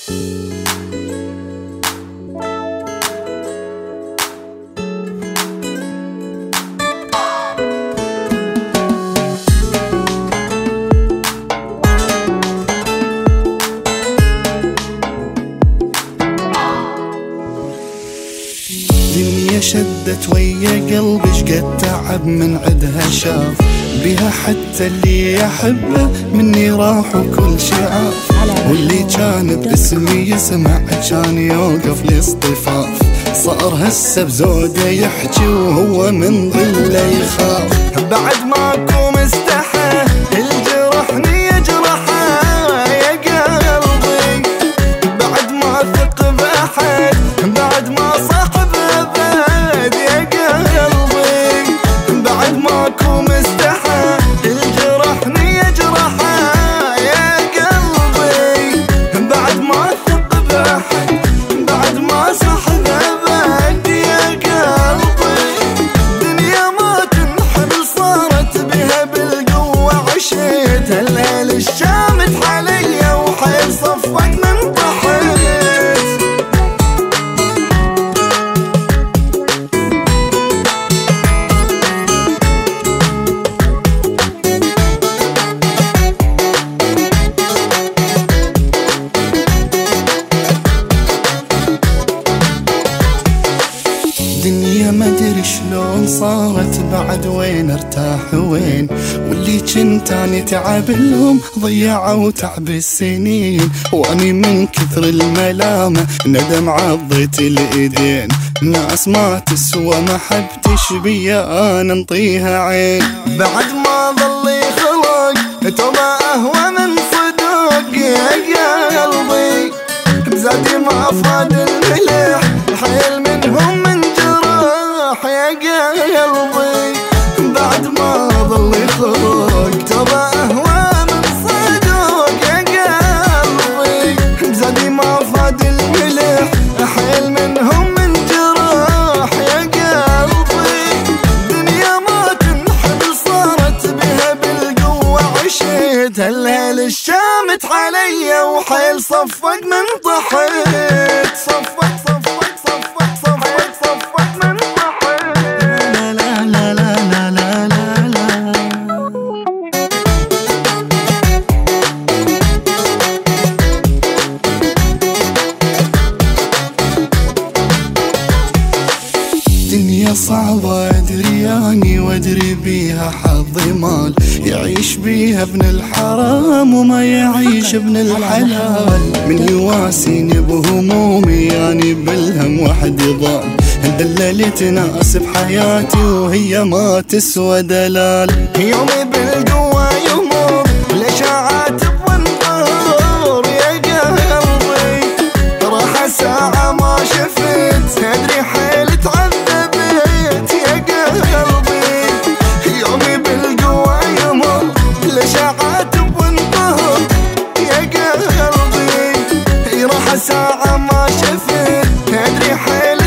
دنيا شدت ويا قلبي شقد تعب من عدها شاف بها حتى اللي يحبه مني راح وكل شي عاف، واللي كان باسمي يسمع كان يوقف لاصطفاف، صار هسه بزوده يحكي وهو من ظله يخاف. بعد ماكو مستحى الجرحني يجرحه يا قلبي، بعد ما ثق باحد بعد ما صاحب ابد يا قلبي، بعد ماكو مستحى الجرحني يجرحه يا قلبي، بعد ما ثق باحد بعد ما صاحب ابد يا قلبي. دنيا ما تنحمل صارت بها بالقوة عشيت، الليل الشامت عليا وحيل صفك من طحيت. دنيا ما ادري شلون صارت بعد وين ارتاح وين، واللي كنت اني تعب لهم ضيعوا تعب السنين، واني من كثر الملامة ندم عضيت الايدين، ناس ما تسوى محبتش بيا انا انطيها عين. بعد ما ظل يخلق توبة اهوى من صدق يا قلبي، بزادي ما فاد الملح حيل منهم من يا قلبي، بعد ما ظل يخلق توبة اهوى من صدق يا قلبي، بزادي ما فاد الملح حيل منهم من جراح يا قلبي. دنيا ما تنحمل صارت بها بالقوة عشيت، الليل الشامت عليا وحيل صفق من طحيت، صفق صفق صفق صفق صفق من دنيا صعبة ادري اني وادري بيها حظي مال، يعيش بيها ابن الحرام وما يعيش ابن الحلال، من يواسيني بهمومي يعني بالهم وحدي ضال، دللت ناس بحياتي وهي ما تسوى دلال. يومي بالقوة يمر لشاعات وانظر يا قلبي، راح ساعة ما شفت ادري حيل تعذبت يا قلبي، يومي بالقوة يمر لشاعات وانظر يا قلبي، راح ساعة ما شفت ادري حيل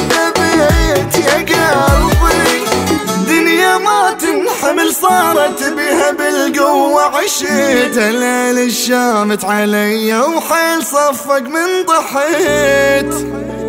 تنحمل صارت بها بالقوة عشيت، الليل الشامت عليا وحيل صفق من ضحيت.